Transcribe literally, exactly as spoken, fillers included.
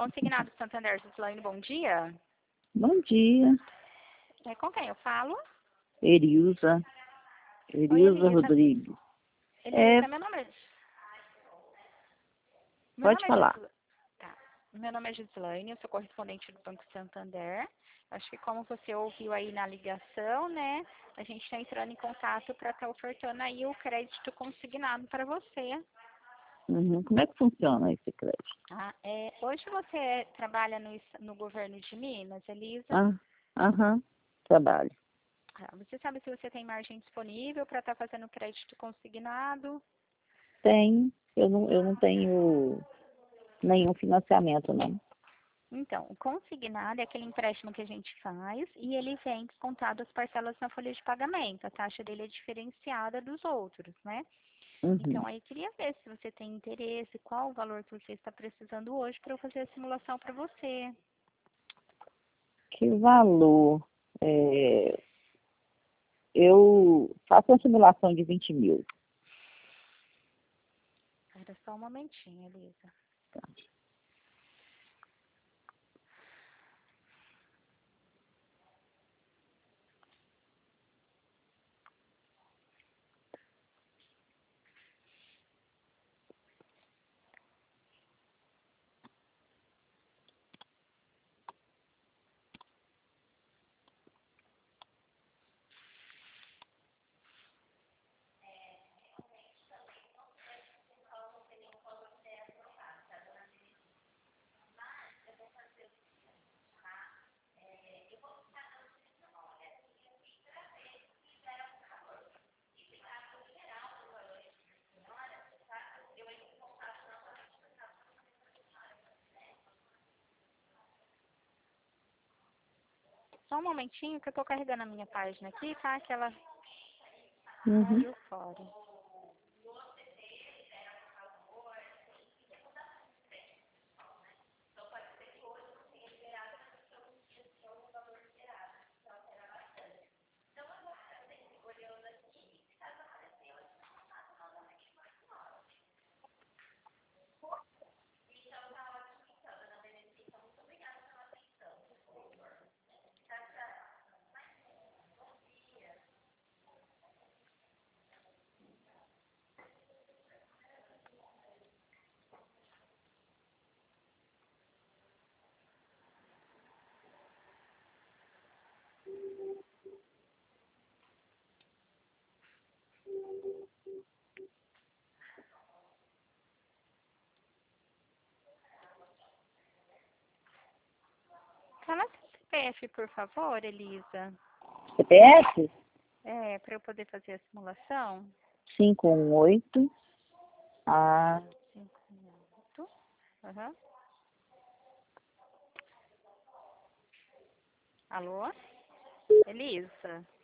Consignado Santander, Gislaine, bom dia. Bom dia, É, com quem eu falo? Erilza, Oi, Erilza Elisa. Rodrigues. Elisa, É, meu nome é... Meu pode nome é falar. Gisla... tá. Meu nome é Gislaine, eu sou correspondente do Banco Santander. Acho que como você ouviu aí na ligação, né, a gente está entrando em contato para estar ofertando aí o crédito consignado para você. Uhum. Como é que funciona esse crédito? Tá? É, hoje você trabalha no, es- no governo de Minas, Elisa? Ah, aham, trabalho. Ah, você sabe se você tem margem disponível para estar fazendo crédito consignado? Tem, eu não, eu não tenho nenhum financiamento, não. Então, o consignado é aquele empréstimo que a gente faz e ele vem descontado as parcelas na folha de pagamento. A taxa dele é diferenciada dos outros, né? Uhum. Então, aí queria ver se você tem interesse, qual o valor que você está precisando hoje para eu fazer a simulação para você. Que valor? É, eu faço uma simulação de vinte mil. Espera só um momentinho, Elisa. Só um momentinho que eu estou carregando a minha página aqui, tá? Que ela Uhum. caiu fora. Fala seu C P F, por favor, Elisa. C P F? É, para eu poder fazer a simulação. cinco um oito. Ah, cinco, oito. Aham. Alô? Elisa?